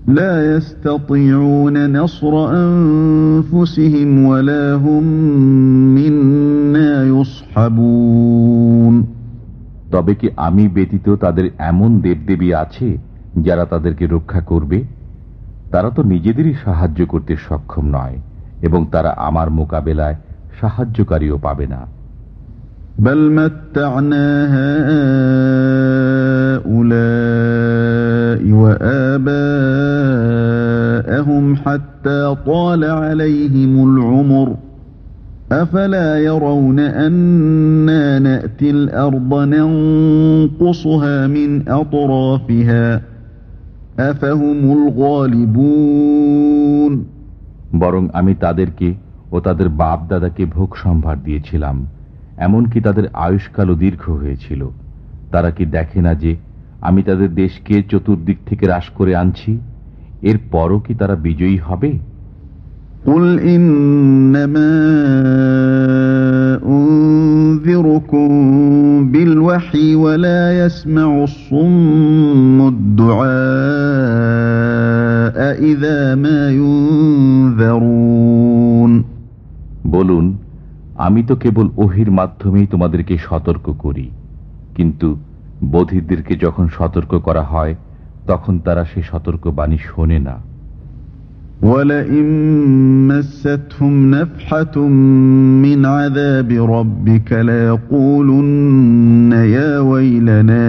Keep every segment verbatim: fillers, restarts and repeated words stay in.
لا يستطيعون نصر أنفسهم ولا هم منا يصحبون। তবে কি আমি ব্যতীত তাদের এমন দেবদেবী আছে যারা তাদেরকে রক্ষা করবে? তারা তো নিজেদেরই সাহায্য করতে সক্ষম নয় এবং তারা আমার মোকাবেলায় সাহায্যকারীও পাবে না। بل متعنا هؤلاء وآباءهم حتى طال عليهم العمر أفلا يرون أنا نأتي الأرض ننقصها من أطرافها أفهم الغالبون। বরং আমি তাদেরকে ও তাদের বাপ দাদাকে ভোগ সম্ভার দিয়েছিলাম, এমনকি তাদের আয়ুষ্কালও দীর্ঘ হয়েছিল। তারা কি দেখে না যে আমি তাদের দেশকে চতুর্দিক থেকে হ্রাস করে আনছি? এর পরও কি তারা বিজয়ী হবে? قل إنما أنذركم بالوحي ولا يسمع الصم الدعاء إذا ما ينذرون। বলুন, আমি তো কেবল ওহির মাধ্যমেই তোমাদেরকে সতর্ক করি, কিন্তু বধিরদেরকে যখন সতর্ক করা হয় তখন তারা সে সতর্কবাণী শোনে না। وَلَئِن مَّسَّتْهُمْ نَفْحَةٌ مِّنْ عَذَابِ رَبِّكَ لَيَقُولُنَّ يَا وَيْلَنَا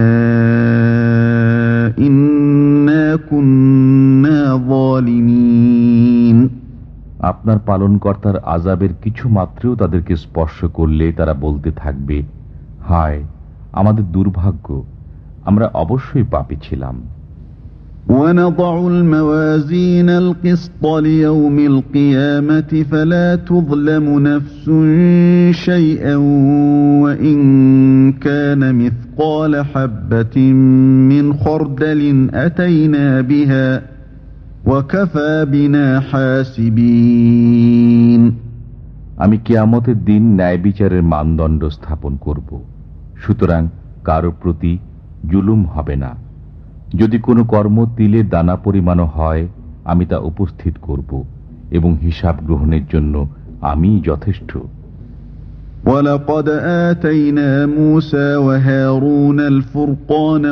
إِنَّا كُنَّا ظَالِمِينَ। আপনার পালনকর্তার আযাবের কিছু মাত্রেও তাদেরকে স্পর্শ করলে তারা বলতে থাকবে, হায় আমাদের দুর্ভাগ্য, আমরা অবশ্যই পাপী ছিলাম। وَنَضَعُ الْمَوَازِينَ الْقِسْطَ لِيَوْمِ الْقِيَامَةِ فَلَا تُظْلَمُ نَفْسٌ شَيْئًا وَإِنْ كَانَ مِثْقَالَ حَبَّةٍ مِّنْ خَرْدَلٍ أَتَيْنَا بِهَا وَكَفَى بِنَا حَاسِبِينَ। আমি কিয়ামতের দিন ন্যায় বিচারের মানদণ্ড স্থাপন করব, সুতরাং কারো প্রতি জুলুম হবে না। যদি কোনো কর্ম তিলের দানা পরিমাণও হয় আমি তা উপস্থিত করব এবং হিসাব গ্রহণের জন্য আমিই যথেষ্ট। وَلَقَدْ آتَيْنَا مُوسَى وَهَارُونَ الْفُرْقَانَ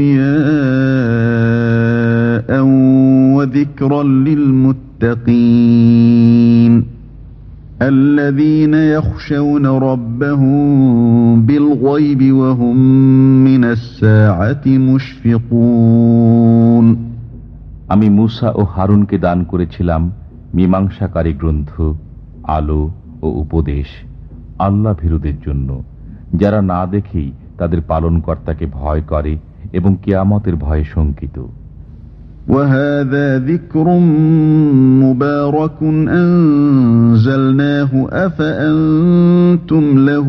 وَضِيَاءً وَذِكْرًا لِلْمُتَّقِينَ الَّذِينَ يَخْشَوْنَ رَبَّهُم بِالْغَيْبِ وَهُم مِّنَ السَّاعَةِ مُشْفِقُونَ। আমি মূসা ও হারুনকে দান করেছিলাম মীমাংসাকারী গ্রন্থ, আলো ও উপদেশ আল্লাহ ভীরুদের জন্য, যারা না দেখেই তাদের পালনকর্তাকে ভয় করে এবং কিয়ামতের ভয়ে শঙ্কিত। وَهَذَا ذِكْرٌ مُبَارَكٌ أَنزَلْنَاهُ أَفَأَنْتُمْ لَهُ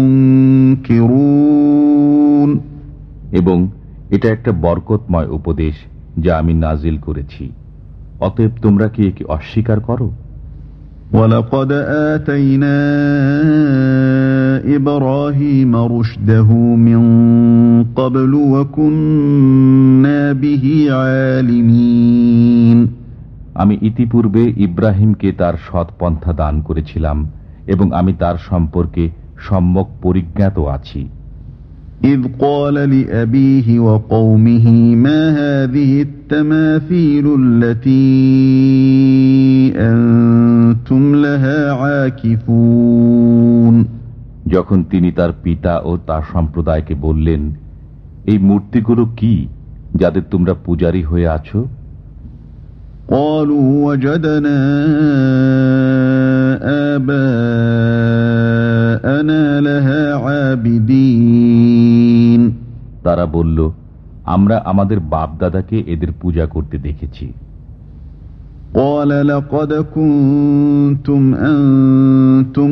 مُنْكِرُونَ। এবং এটা একটা বরকতময় উপদেশ যা আমি নাজিল করেছি, অতএব তোমরা কি একে অস্বীকার করো? وَلَقَدْ آتَيْنَا إِبْرَاهِيمَ رُشْدَهُ مِنْ قَبْلُ وَكُنَّا بِهِ عَالِمِينَ। আমি ইতিপূর্বে ইব্রাহিমকে তার সৎ পন্থা দান করেছিলাম এবং আমি তার সম্পর্কে সম্যক পরিজ্ঞাত আছি। إِذْ قَالَ لِأَبِيهِ وَقَوْمِهِ مَا هَذِهِ التَّمَاثِيلُ الَّتِي أَنْتُمْ لَهَا عَاكِفُونَ। যখন তিনি তার পিতা ও তার সম্প্রদায়কে বললেন, এই মূর্তিগুলো কি যাদের তোমরা পূজারী হয়ে আছো? قَالُوا وَجَدْنَا آبَاءَنَا لَهَا عَابِدِينَ। তারা বলল, আমরা আমাদের বাপ দাদাকে এদের পূজা করতে দেখেছি। قَالَ لَقَدْ كُنْتُمْ أَنْتُمْ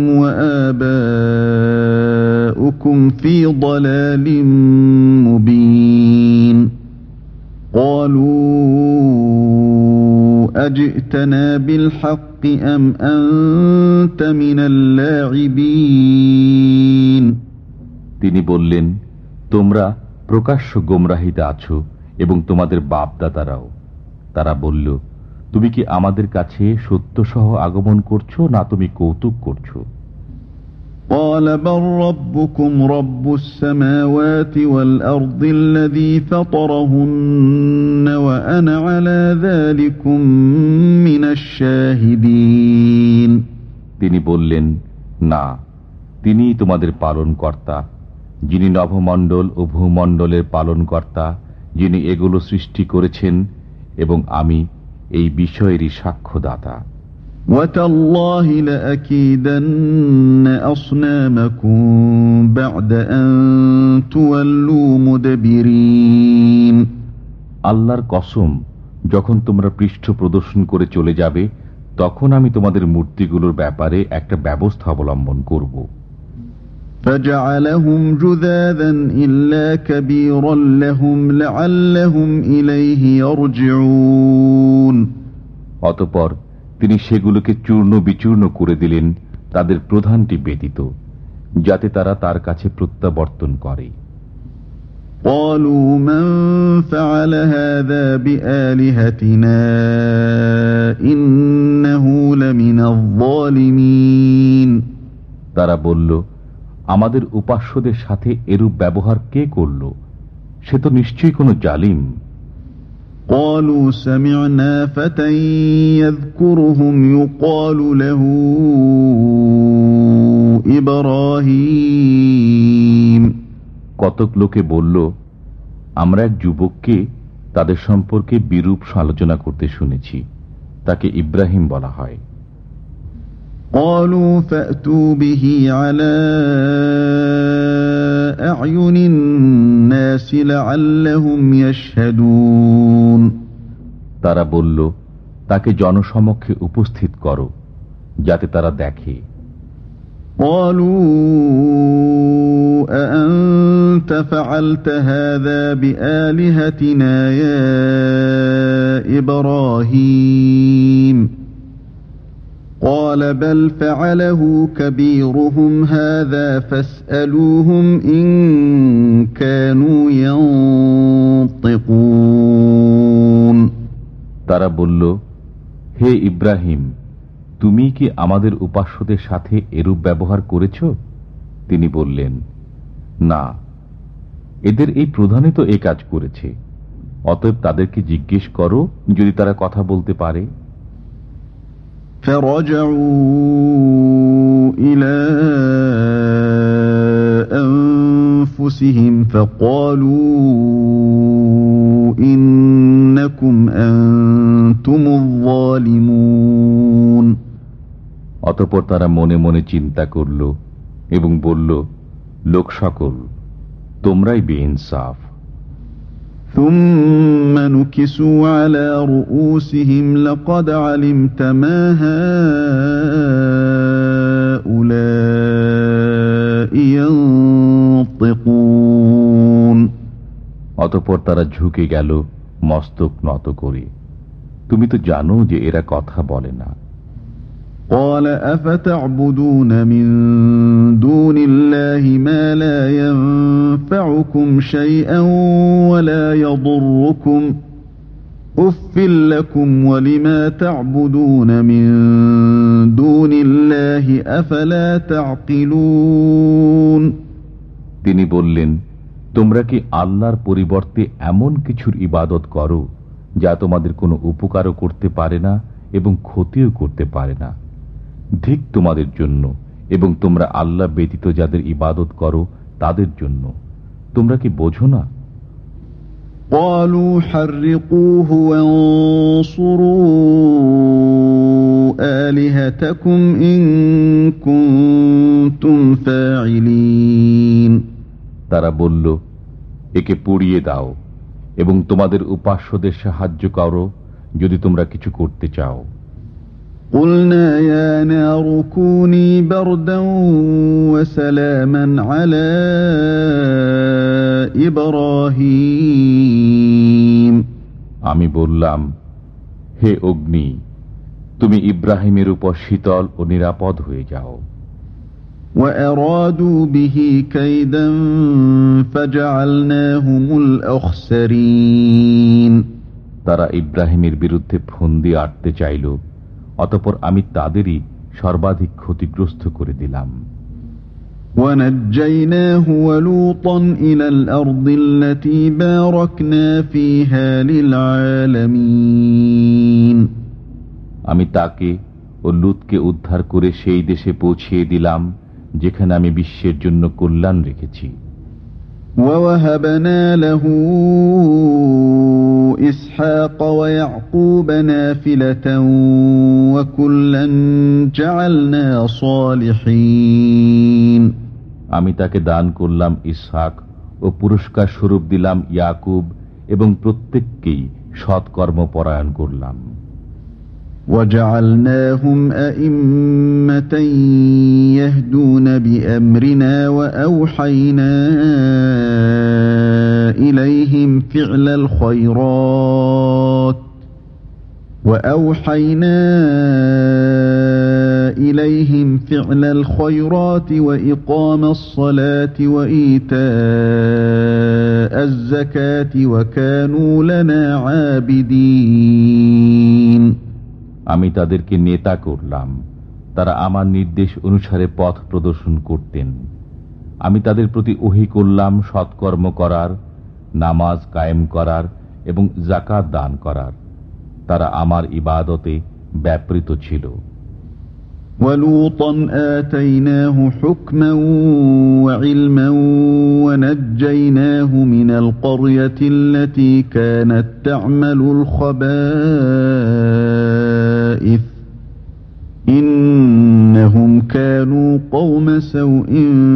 وَآبَاؤُكُمْ فِي ضَلَالٍ مُبِينٍ قَالُوا أَجِئْتَنَا بِالْحَقِّ أَمْ أَنْتَ مِنَ اللاعبين। তিনি বললেন, তোমরা প্রকাশ্য গোমরাহিতে আছো এবং তোমাদের বাপ দাদারাও। তারা বলল, তুমি কি আমাদের কাছে সত্যসহ আগমন করছো না তুমি কৌতুক করছো? قال بل ربكم رب السماوات والأرض الذي فطرهن وأنا على ذلكم من الشاهدين। তিনি বললেন, না, তিনিই তোমাদের পালনকর্তা, যিনি নভমণ্ডল ও ভূমণ্ডলের পালনকর্তা, যিনি এগুলো সৃষ্টি করেছেন, এবং আমি এই বিষয়েরই সাক্ষ্যদাতা। وَتَاللَّهِ لَأَكِيدَنَّ أَصْنَامَكُمْ بَعْدَ أَن تُوَلُّوا مُدْبِرِينَ। আল্লাহর কসম, যখন তোমরা পৃষ্ঠ প্রদর্শন করে চলে যাবে, তখন আমি তোমাদের মূর্তিগুলোর ব্যাপারে একটা ব্যবস্থা অবলম্বন করব। فَجَعَلَهُمْ جُذَاذًا إِلَّا كَبِيرًا لَهُمْ لَعَلَّهُمْ إِلَيْهِ يَرْجِعُونَ। অতঃপর তিনি সেগুলোকে চূর্ণ বিচূর্ণ করে দিলেন, তাদের প্রধানটি ব্যতীত, যাতে তারা তার কাছে প্রত্যাবর্তন করে। قالوا من فعل هذا بآلهتنا إنه لمن الظالمين। তারা বলল, আমাদের উপাস্যদের সাথে এরূপ ব্যবহার কে করল? সে তো নিশ্চয়ই কোনো জালিম। قالوا سمعنا فتى يذكرهم يقال له إبراهيم। কতক লোকে বলল, আমরা এক যুবককে তাদের সম্পর্কে বিরূপ আলোচনা করতে শুনেছি, তাকে ইব্রাহিম বলা হয়। قالوا فأتوا به على أعين الناس لعلهم يشهدون। তারা বলল, তাকে জনসমক্ষে উপস্থিত করো, যাতে তারা দেখে। قالوا أأنت فعلت هذا بآلهتنا يا إبراهيم قال بل فعله كبيرهم هذا فاسألوهم إن كانوا ينطقون। তারা বলল, হে ইব্রাহিম, তুমি কি আমাদের উপাস্যদের সাথে এরূপ ব্যবহার করেছ? তিনি বললেন, না, এদের এই প্রধানই তো এই কাজ করেছে, অতএব তাদেরকে জিজ্ঞেস করো যদি তারা কথা বলতে পারে। فرجعوا إلى أنفسهم فقالوا إنكم أنتم الظالمون। অতঃপর তারা মনে মনে চিন্তা করল এবং বলল, লোক সকল, তোমরাই বেইনসাফ। ثم نكسوا على رؤوسهم لقد علمت ما هؤلاء ينطقون। অতঃপর তারা ঝুঁকে গেল মস্তক নত করে, তুমি তো জানো যে এরা কথা বলে না। قال أفتعبدون من دون الله ما لا ينفعكم شيئا ولا يضركم أف لكم ولما تعبدون من دون الله أفلا تعقلون। তিনি বললেন, তোমরা কি আল্লাহর পরিবর্তে এমন কিছুর ইবাদত করো যা তোমাদের কোনো উপকারও করতে পারে না এবং ক্ষতিও করতে পারে না? ধিক তোমাদের জন্য এবং তোমরা আল্লাহ ব্যতীত যাদের ইবাদত করো তাদের জন্য, তোমরা কি বোঝো না? قالوا حرقوه وانصروا آلهتكم إن كنتم فاعلين। তারা বলল, একে পুড়িয়ে দাও এবং তোমাদের উপাস্যদের সাহায্য করো যদি তোমরা কিছু করতে চাও। قلنا يا نار كوني بردا وسلاما على إبراهيم। আমি বললাম, হে অগ্নি, তুমি ইব্রাহিমের উপর শীতল ও নিরাপদ হয়ে যাও। وأرادوا به كيدا فجعلناهم الأخسرين। তারা ইব্রাহিমের বিরুদ্ধে ফন্দি আটতে চাইল, অতঃপর আমি তাদেরই সর্বাধিক ক্ষতিগ্রস্ত করে দিলাম। وَنَجَّيْنَاهُ وَلُوطًا إِلَى الْأَرْضِ الَّتِي بَارَكْنَا فِيهَا لِلْعَالَمِينَ। আমি তাকে ও লূতকে উদ্ধার করে সেই দেশে পৌঁছিয়ে দিলাম যেখানে আমি বিশ্বের জন্য কল্যাণ রেখেছি। وَوَهَبْنَا لَهُ إِسْحَاقَ وَيَعْقُوبَ نَافِلَةً وَكُلًّا جَعَلْنَا صَالِحِينَ। আমি তাকে দান করলাম ইসহাক ও পুরস্কার স্বরূপ দিলাম ইয়াকুব এবং প্রত্যেককেই সৎকর্ম পরায়ণ করলাম। وَجَعَلْنَاهُمْ أَئِمَّةً يَهْدُونَ بِأَمْرِنَا وَأَوْحَيْنَا إِلَيْهِمْ فِعْلَ الْخَيْرَاتِ وَأَوْحَيْنَا إِلَيْهِمْ فِعْلَ الْخَيْرَاتِ وَإِقَامَ الصَّلَاةِ وَإِيتَاءَ الزَّكَاةِ وَكَانُوا لَنَا عَابِدِينَ। আমি তাদেরকে নেতা করলাম, তারা আমার নির্দেশ অনুসারে পথ প্রদর্শন করতেন। আমি তাদের প্রতি ওহী করলাম সৎকর্ম করার, নামাজ কায়েম করার এবং যাকাত দান করার। তারা আমার ইবাদতে ব্যাপৃত ছিল। وَلُوطًا آتَيْنَاهُ حُكْمًا وَعِلْمًا وَنَجَّيْنَاهُ مِنَ الْقَرْيَةِ الَّتِي كَانَتْ تَعْمَلُ الْخَبَائِثَ إِنَّهُمْ كَانُوا قَوْمَ سَوْءٍ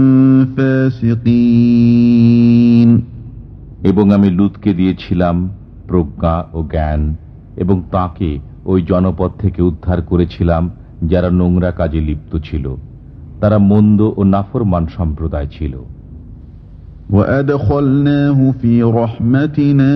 فَاسِقِينَ। এবং আমি লূতকে দিয়েছিলাম প্রজ্ঞা ও জ্ঞান এবং তাকে ওই জনপদ থেকে উদ্ধার করেছিলাম যারা নোংরা কাজে লিপ্ত ছিল। তারা মন্দ ও নাফরমান সম্প্রদায় ছিল। وَأَدْخَلْنَاهُ فِي رَحْمَتِنَا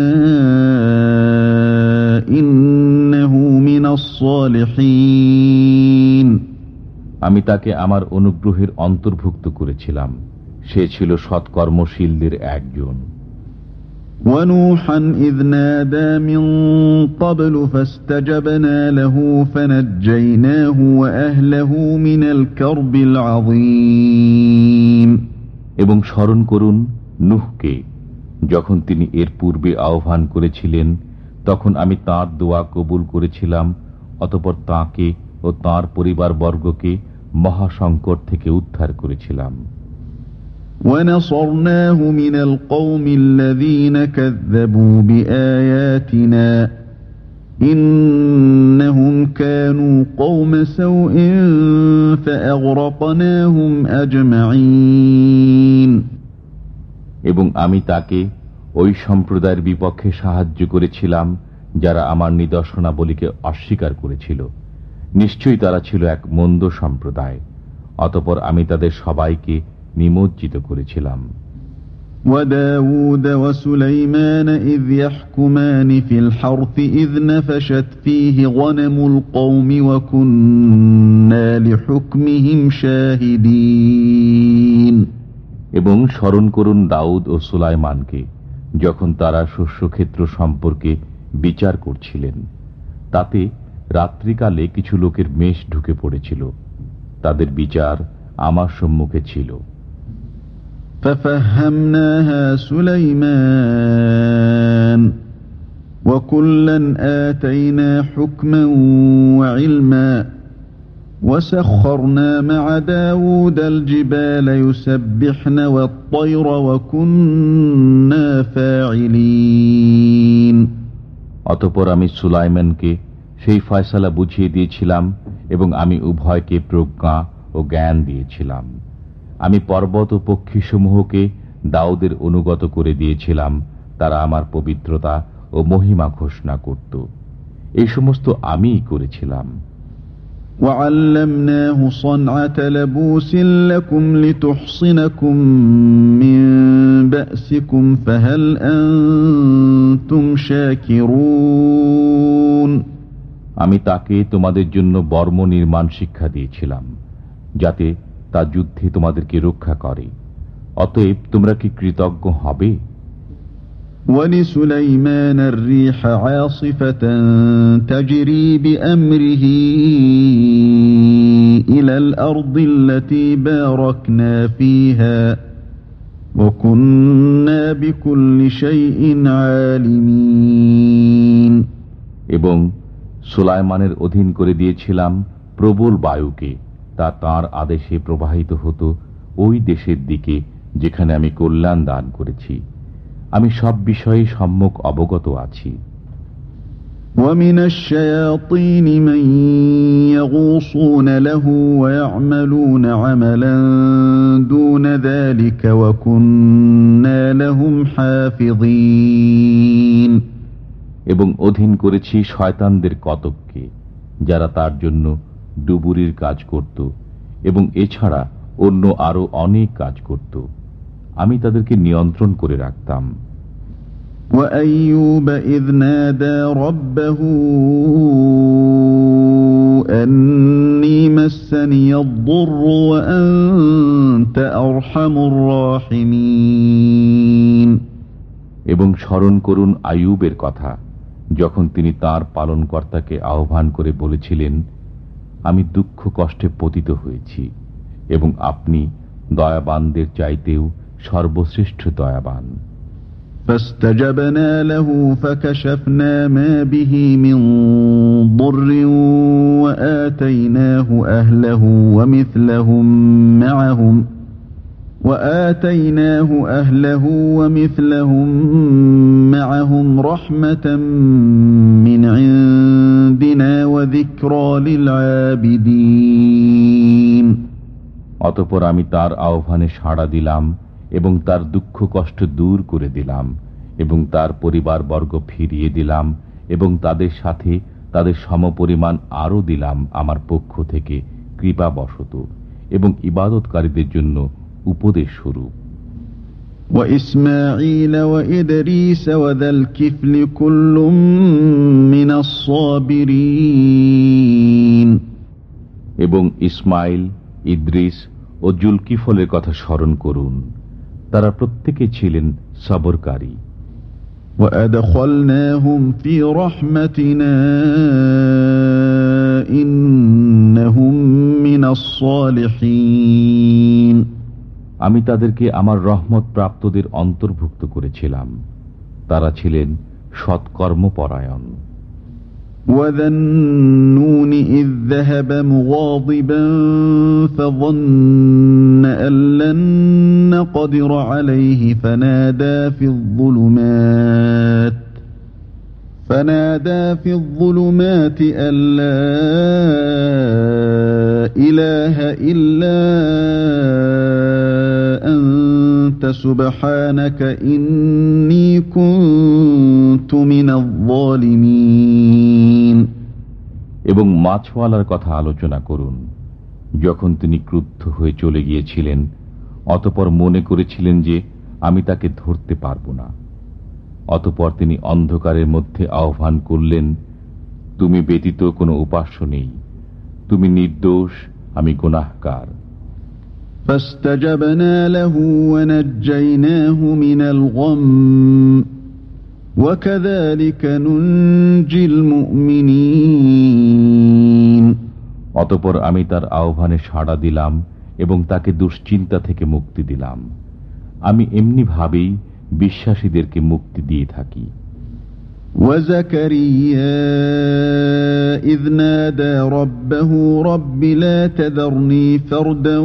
إِنَّهُ مِنَ الصَّالِحِينَ। আমি তাকে আমার অনুগ্রহের অন্তর্ভুক্ত করেছিলাম, সে ছিল সৎকর্মশীলদের একজন। وَنُوحًا إِذْ نَادَى مِن قَبْلُ فَاسْتَجَبْنَا لَهُ فَنَجَّيْنَاهُ وَأَهْلَهُ مِنَ الْكَرْبِ الْعَظِيمِ। এবং স্মরণ করুন নূহকে, যখন তিনি এর পূর্বে আহ্বান করেছিলেন, তখন আমি তাঁর দোয়া কবুল করেছিলাম, অতঃপর তাঁকে ও তাঁর পরিবারবর্গকে মহাসংকট থেকে উদ্ধার করেছিলাম। وَنَصَرْنَاهُ مِنَ الْقَوْمِ الَّذِينَ كَذَّبُوا بِآيَاتِنَا إِنَّهُمْ كَانُوا قَوْمَ سَوْءٍ فَأَغْرَقْنَاهُمْ أَجْمَعِينَ। এবং আমি তাকে ওই সম্প্রদায়ের বিপক্ষে সাহায্য করেছিলাম যারা আমার নিদর্শনাবলীকে অস্বীকার করেছিল। নিশ্চয়ই তারা ছিল এক মন্দ সম্প্রদায়, অতঃপর আমি তাদের সবাইকে নিমজ্জিত করেছিলাম। وَدَاوُودَ وَسُلَيْمَانَ إِذْ يَحْكُمَانِ فِي الْحَرْثِ إِذْ نَفَشَتْ فِيهِ غَنَمُ الْقَوْمِ وَكُنَّا لِحُكْمِهِمْ شَاهِدِينَ। এবং স্মরণ করুন দাউদ ও সুলাইমানকে, যখন তারা শস্যক্ষেত্র সম্পর্কে বিচার করছিলেন। তাতে রাত্রিকালে কিছু লোকের মেষ ঢুকে পড়েছিল, তাদের বিচার আমার সম্মুখে ছিল। فَفَهَّمْنَاهَا سُلَيْمَانَ وَكُلًّا آتَيْنَا حُكْمًا وَعِلْمًا وَسَخَّرْنَا مَعَ دَاوُودَ الْجِبَالَ يُسَبِّحْنَ وَالطَّيْرَ وَكُنَّا فَاعِلِينَ। অতঃপর আমি সুলাইমানকে সেই ফয়সালা বুঝিয়ে দিয়েছিলাম এবং আমি উভয়কে প্রজ্ঞা ও জ্ঞান দিয়েছিলাম। আমি পর্বত ও পক্ষীসমূহকে দাউদের অনুগত করে দিয়েছিলাম, তারা আমার পবিত্রতা ও মহিমা ঘোষণা করত। এই সমস্ত আমিই করেছিলাম। وَعَلَّمْنَاهُ صَنْعَةَ لَبُوسٍ لَكُمْ لِتُحْصِنَكُمْ مِنْ بَأْسِكُمْ فَهَلْ أَنْتُمْ شَاكِرُونَ। আমি তাকে তোমাদের জন্য বর্ম নির্মাণ শিক্ষা দিয়েছিলাম, যাতে তা যুদ্ধে তোমাদেরকে রক্ষা করে। অতএব তোমরা কি কৃতজ্ঞ হবে? وَلِسُلَيْمَانَ الرِّيحَ عَاصِفَةً تَجْرِي بِأَمْرِهِ إِلَى الْأَرْضِ الَّتِي بَارَكْنَا فِيهَا وَكُنَّا بِكُلِّ شَيْءٍ عَالِمِينَ। এবং সুলাইমানের অধীন করে দিয়েছিলাম প্রবল বায়ুকে, তা তাঁর আদেশে প্রবাহিত হতো ওই দেশের দিকে যেখানে আমি কল্যাণ দান করেছি। আমি সব বিষয়ে সম্যক অবগত আছি। وَمِنَ الشَّيَاطِينِ مَن يَغُوصُونَ لَهُ وَيَعْمَلُونَ عَمَلًا دُونَ ذَلِكَ وَكُنَّا لَهُمْ حَافِظِينَ। এবং অধীন করেছি শয়তানদের কতককে, যারা তার জন্য ডুবুরির কাজ করত এবং এছাড়া অন্য আরো অনেক কাজ করত। আমি তাদেরকে নিয়ন্ত্রণ করে রাখতাম। وَأَيُّوبَ إِذْ نَادَى رَبَّهُ أَنِّي مَسَّنِيَ الضُّرُّ وَأَنْتَ أَرْحَمُ الراحمين। এবং স্মরণ করুন আইয়ুবের কথা, যখন তিনি তার পালনকর্তাকে আহ্বান করে বলেছিলেন, আমি দুঃখ কষ্টে পতিত হয়েছি এবং আপনি দয়াবানদের চাইতেও সর্বশ্রেষ্ঠ দয়াবান। فاستجبنا له فكشفنا ما به من ضر وآتيناه أهله ومثلهم معهم وآتيناه أهله ومثلهم معهم رحمة من عندنا وذكرى للعابدين। অতঃপর আমি তার আহ্বানে সাড়া দিলাম এবং তার দুঃখ কষ্ট দূর করে দিলাম এবং তার পরিবারবর্গ ফিরিয়ে দিলাম এবং তাদের সাথে তাদের সমপরিমাণ আরও দিলাম আমার পক্ষ থেকে কৃপাবশত এবং ইবাদতকারীদের জন্য উপদেশ স্বরূপ। وإسماعيل وإدريس وذا الكفل كل من الصابرين। এবং ইসমাইল, ইদ্রিস ও জুলকিফলের কথা স্মরণ করুন, তারা প্রত্যেকে ছিলেন সবরকারী। وأدخلناهم في رحمتنا إنهم من الصالحين। আমি তাদেরকে আমার রহমত প্রাপ্তদের অন্তর্ভুক্ত করেছিলাম, তারা ছিলেন সৎকর্মপরায়ণ। وَذَا النُّونِ إِذ ذَّهَبَ مُغَاضِبًا فَظَنَّ أَن لَّن نَّقْدِرَ عَلَيْهِ فَنَادَىٰ فِي الظُّلُمَاتِ فَنَادَىٰ فِي الظُّلُمَاتِ أَن لَّا إِلَٰهَ إِلَّا أَنتَ سُبْحَانَكَ إِنِّي كُنتُ مِنَ الظَّالِمِينَ। এবং মাছওয়ালার কথা আলোচনা করুন, যখন তিনি ক্রুদ্ধ হয়ে চলে গিয়েছিলেন, অতঃপর মনে করেছিলেন যে আমি তাকে ধরতে পারব না। অতঃপর তিনি অন্ধকারের মধ্যে আহ্বান করলেন, তুমি ব্যতীত কোনো উপাস্য নেই, তুমি নির্দোষ, আমি গুনাহগার। فاستجبنا له ونجيناه من الغم وكذلك ننجي المؤمنين। অতঃপর আমি তার আহ্বানে সাড়া দিলাম এবং তাকে দুশ্চিন্তা থেকে মুক্তি দিলাম। আমি এমনি ভাবেই বিশ্বাসীদেরকে মুক্তি দিয়ে থাকি। وزكريا إذ نادى ربه رب لا تذرني فردا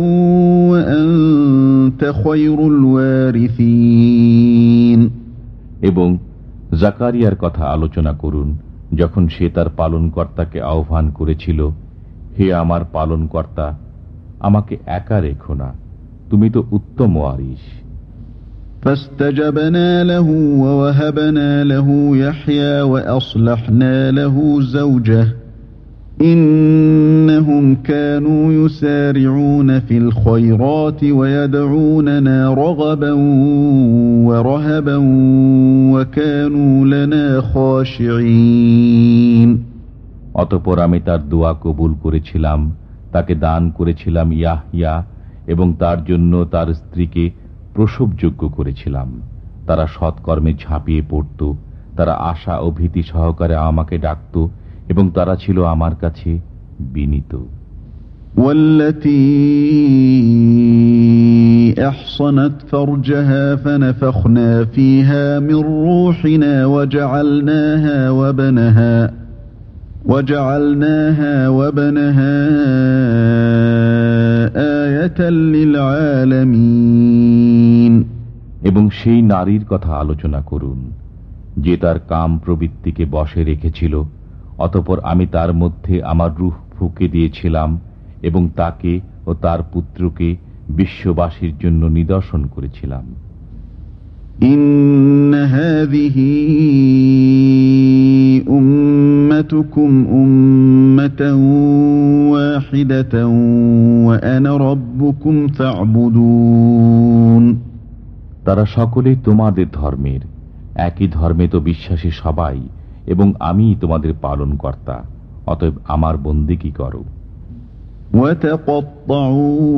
وأنت خير الوارثين। এবং জাকারিয়ার কথা আলোচনা করুন, যখন সে তার পালনকর্তাকে আহ্বান করেছিল, হে আমার পালনকর্তা, আমাকে একা রেখো না, তুমি তো উত্তম ওয়ারিস। فاستجبنا له ووهبنا له يحيى وأصلحنا له زوجه إنهم كانوا يسارعون في الخيرات ويدعوننا رغبا ورهبا وكانوا لنا خاشعين। অতঃপর আমি তার দোয়া কবুল করেছিলাম, তাকে দান করেছিলাম ইয়াহইয়া এবং তার জন্য তার স্ত্রীকে প্রসবযোগ্য করেছিলাম। তারা সৎকর্মে ঝাঁপিয়ে পড়ত, তারা আশা ও ভীতি সহকারে আমাকে ডাকত এবং তারা ছিল আমার কাছে বিনীত। والتي أحصنت فرجها فنفخنا فيها من روحنا وجعلناها وبنها وجعلناها وبنها آية للعالمين। এবং সেই নারীর কথা আলোচনা করুন যে তার কাম প্রবৃত্তিকে বশে রেখেছিল, অতঃপর আমি তার মধ্যে আমার রূহ ফুঁকে দিয়েছিলাম এবং তাকে ও তার পুত্রকে বিশ্ববাসীর জন্য নিদর্শন করেছিলাম। ইন্না হাযিহি উম্মাতুকুম উম্মাতান ওয়াহিদাতান ওয়া আনা রাব্বুকুম ফা'বুদুন। তারা সকলেই তোমাদের ধর্মের, একই ধর্মে তো বিশ্বাসী সবাই, এবং আমিই তোমাদের পালনকর্তা, অতএব আমার বন্দেগী করো। وَتَقَطَّعُوا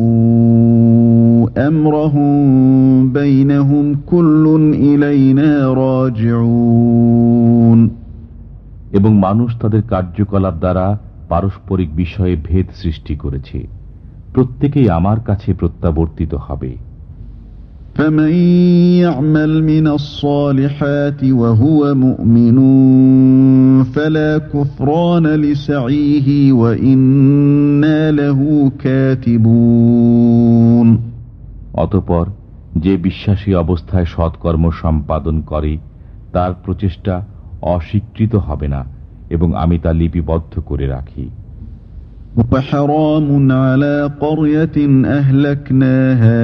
أَمْرَهُمْ بَيْنَهُمْ كُلٌّ إِلَيْنَا رَاجِعُونَ। এবং মানুষ তাদের কার্যকলাপ দ্বারা পারস্পরিক বিষয়ে ভেদ সৃষ্টি করেছে, প্রত্যেকেই আমার কাছে প্রত্যাবর্তিত হবে। فَمَن يَعْمَلْ مِنَ الصَّالِحَاتِ وَهُوَ مُؤْمِنٌ فَلَا كُفْرَانَ لِسَعْيِهِ وَإِنَّا لَهُ كَاتِبُونَ। অতঃপর যে বিশ্বাসী অবস্থায় সৎকর্ম সম্পাদন করে তার প্রচেষ্টা অস্বীকৃত হবে না, এবং আমি তা লিপিবদ্ধ করে রাখি। وَحَرَامٌ عَلَى قَرْيَةٍ أَهْلَكْنَاهَا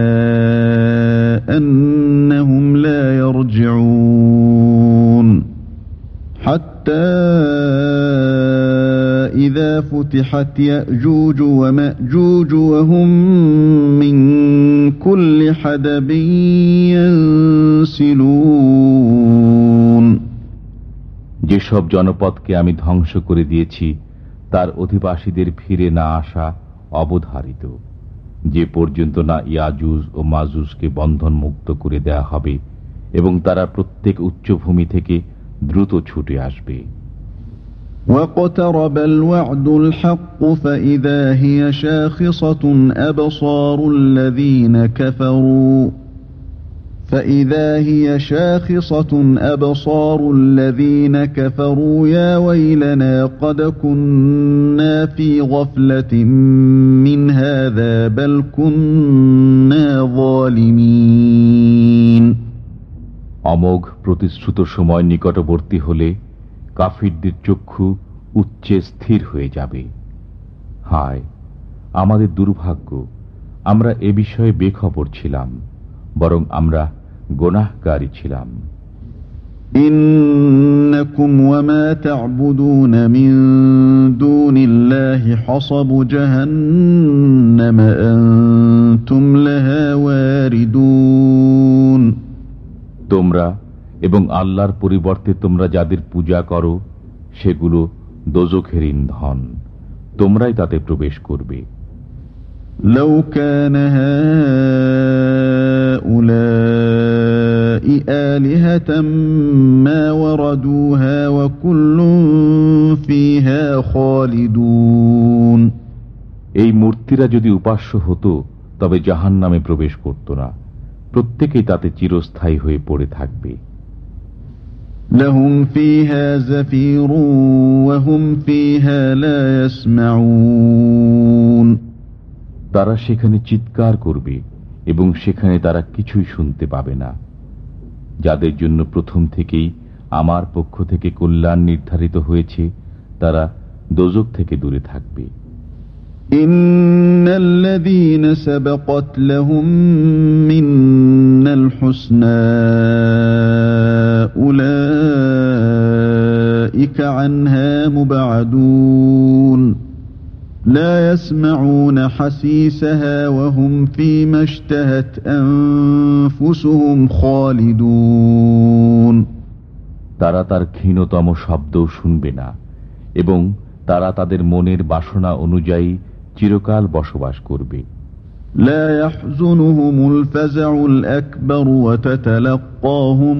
أَنَّهُمْ لَا يَرْجِعُونَ حَتَّى إِذَا فُتِحَتْ يَأْجُوجُ وَمَأْجُوجُ وَهُمْ مِنْ كُلِّ حَدَبٍ يَنْسِلُونَ। যেসব জনপদকে আমি ধ্বংস করে দিয়েছি তার অধিবাসীদের ফিরে না আসা অবধারিত, যে পর্যন্ত না ইয়াজুজ ও মাজুজকে বন্ধন মুক্ত করে দেয়া হবে এবং তারা প্রত্যেক উচ্চভূমি থেকে দ্রুত ছুটে আসবে। وَاقْتَرَبَ الْوَعْدُ الْحَقُّ فَإِذَا هِيَ شَاخِصَةٌ أَبْصَارُ الَّذِينَ كَفَرُوا فَإِذَا هِيَ شَاخِصَةٌ أَبْصَارُ الَّذِينَ كَفَرُوا يَا وَيْلَنَا قَدْ كُنَّا فِي غَفْلَةٍ مِّنْ هَذَا بَلْ كُنَّا ظَالِمِينَ। অমোঘ প্রতিশ্রুত সময় নিকটবর্তী হলে কাফিরদের চক্ষু উচ্চে স্থির হয়ে যাবে। হায় আমাদের দুর্ভাগ্য, আমরা এ বিষয়ে বেখবর ছিলাম, বরং আমরা গুনাহগারী ছিলাম। ইন্নাকুম ওয়া মা তা'বুদুন মিন দুনিল্লাহি হাসাবু জাহান্নাম আনতুম লাহা ওয়ারিদুন। তোমরা এবং আল্লাহর পরিবর্তে তোমরা যাদের পূজা করো সেগুলো দোজখের ইন্ধন, তোমরাই তাতে প্রবেশ করবে। লাউ কানা হাউলাই আলিহাতাম মা ওয়ারাদুহা ওয়া কুল্লুন ফিহা খালিদুন। এই মূর্তিরা যদি উপাস্য হতো তবে জাহান্নামে প্রবেশ করত না, প্রত্যেকেই তাতে চিরস্থায়ী হয়ে পড়ে থাকবে। লাহুম ফিহা যাফীরুন ওয়া হুম ফিহা লা ইয়াসমাউন। তারা সেখানে চিৎকার করবে এবং সেখানে তারা কিছুই শুনতে পাবে না। যাদের জন্য প্রথম থেকেই আমার পক্ষ থেকে কল্যাণ নির্ধারিত হয়েছে তারা দোজখ থেকে দূরে থাকবে। ইন্নাল্লাযীনা সাবাকাত লাহুম মিন্নাল হুসনা উলাইকা আনহা মুবআদুন লা ইয়াসমাউনা হাসীসাহা ওয়া হুম ফীমা ইশতাহাত আনফুসুহুম খালিদুন। তারা তার ক্ষীণতম শব্দ শুনবে না এবং তারা তাদের মনের বাসনা অনুযায়ী চিরকাল বসবাস করবে। لا يحزنهم الفزع الأكبر وتتلقاهم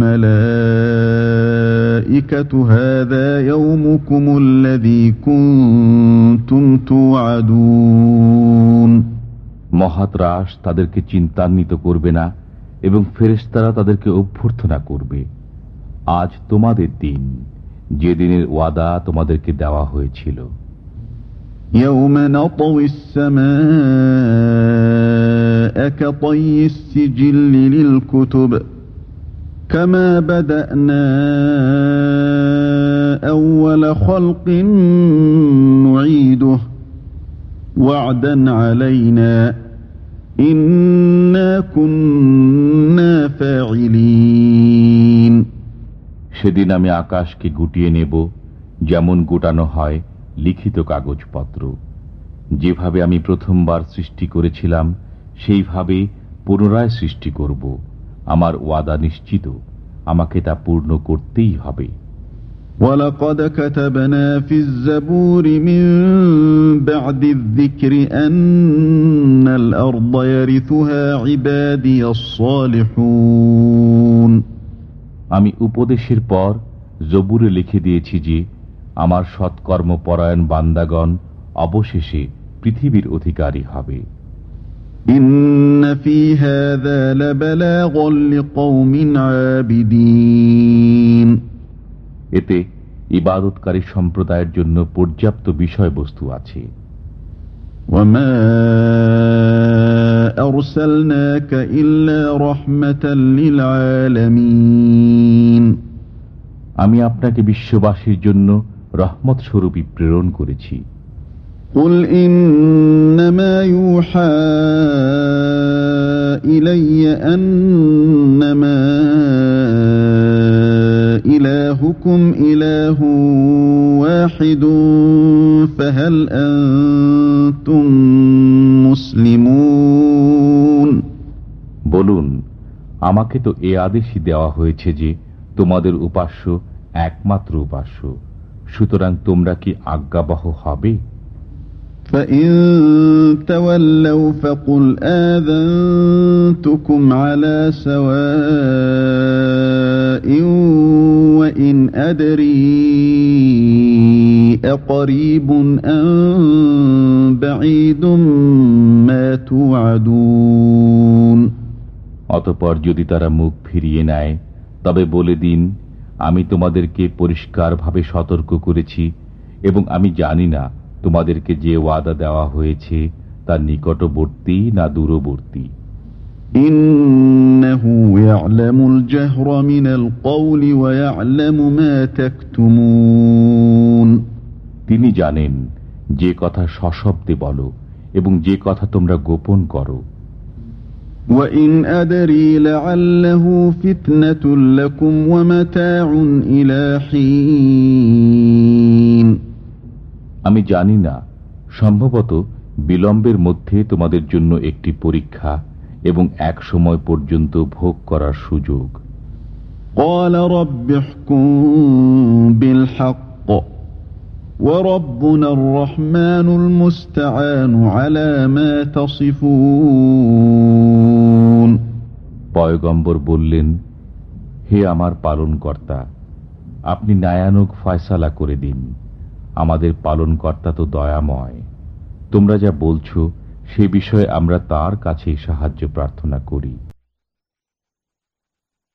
الملائكة هذا يومكم الذي كنتم توعدون। মহাত্রাস তাদেরকে চিন্তান্বিত করবে না এবং ফেরেশতারা তাদেরকে অভ্যর্থনা করবে, আজ তোমাদের দিন, যে দিনের ওয়াদা তোমাদেরকে দেওয়া হয়েছিল। يوم نطوي السماء كطي السجل للكتب كما بدأنا أول خلق نعيده وعدا علينا إنا كنا فاعلين। সেদিন আমি আকাশকে গুটিয়ে নেব যেমন গুটানো হয় লিখিত কাগজপত্র। যেভাবে আমি প্রথমবার সৃষ্টি করেছিলাম সেইভাবে পুনরায় সৃষ্টি করব। আমার ওয়াদা নিশ্চিত, আমাকে তা পূর্ণ করতেই হবে। وَلَقَدْ كَتَبْنَا فِي الزَّبُورِ مِن بَعْدِ الذِّكْرِ أَنَّ الْأَرْضَ يَرِثُهَا عِبَادِيَ الصَّالِحُونَ। আমি উপদেশের পর জবুরে লিখে দিয়েছি যে আমার সৎকর্মপরায়ণ বান্দাগণ অবশেষে পৃথিবীর অধিকারী হবে। ইন্না ফী হাযা লাবালাগান লিকওমিন আবিদিন। এতে ইবাদতকারী সম্প্রদায়ের জন্য পর্যাপ্ত বিষয়বস্তু আছে। ওয়ামা আরসালনাকা ইল্লা রাহমাতাল লিল আলামিন। আমি আপনাকে বিশ্ববাসীর জন্য রহমত স্বরূপী প্রেরণ করেছি। কুল ইন্নামা ইউহা ইলাইয়া আন্নামা ইলাহুকুম ইলাহু ওয়াহিদুন ফাহাল আনতুম মুসলিমুন। বলুন, আমাকে তো এ আদেশই দেওয়া হয়েছে যে তোমাদের উপাস্য একমাত্র উপাস্য, সুতরাং তোমরা কি আজ্ঞাবহ হবে? فَإِن تَوَلَّوْا فَقُلْ آذَنتُكُمْ عَلَى سَوَاءٍ وَإِنْ أَدْرِي أَقَرِيبٌ أَمْ بَعِيدٌ مَا تُوعَدُونَ। অতঃপর যদি তারা মুখ ফিরিয়ে নেয় তবে বলে দিন, আমি তোমাদেরকে পরিষ্কারভাবে সতর্ক করেছি এবং আমি জানি না তোমাদেরকে যে ওয়াদা দেওয়া হয়েছে তা নিকটবর্তী না দূরবর্তী। ইন্নাহু ইয়ালামুল জাহরা মিনাল কওলি ওয়া ইয়ালামু মা তাকতুমুন। তিনি জানেন যে কথা সশব্দে বলো এবং যে কথা তোমরা গোপন করো। وَإِنْ أَدْرِي لَعَلَّهُ فِتْنَةٌ لَكُمْ وَمَتَاعٌ إِلَى حِينٍ। আমি জানি না, সম্ভবত বিলম্বের মধ্যে তোমাদের জন্য একটি পরীক্ষা এবং এক সময় পর্যন্ত ভোগ করার সুযোগ। قَالَ رَبِّ احْكُم بِالْحَقِّ وَرَبُّنَا الرَّحْمَنُ الْمُسْتَعَانُ عَلَى مَا تَصِفُونَ। পয়গম্বর বললেন, হে আমার পালনকর্তা, আপনি ন্যায়ানুগ ফয়সালা করে দিন। আমাদের পালনকর্তা তো দয়াময়। তোমরা যা বলছো সে বিষয়ে আমরা তার কাছেই সাহায্য প্রার্থনা করি।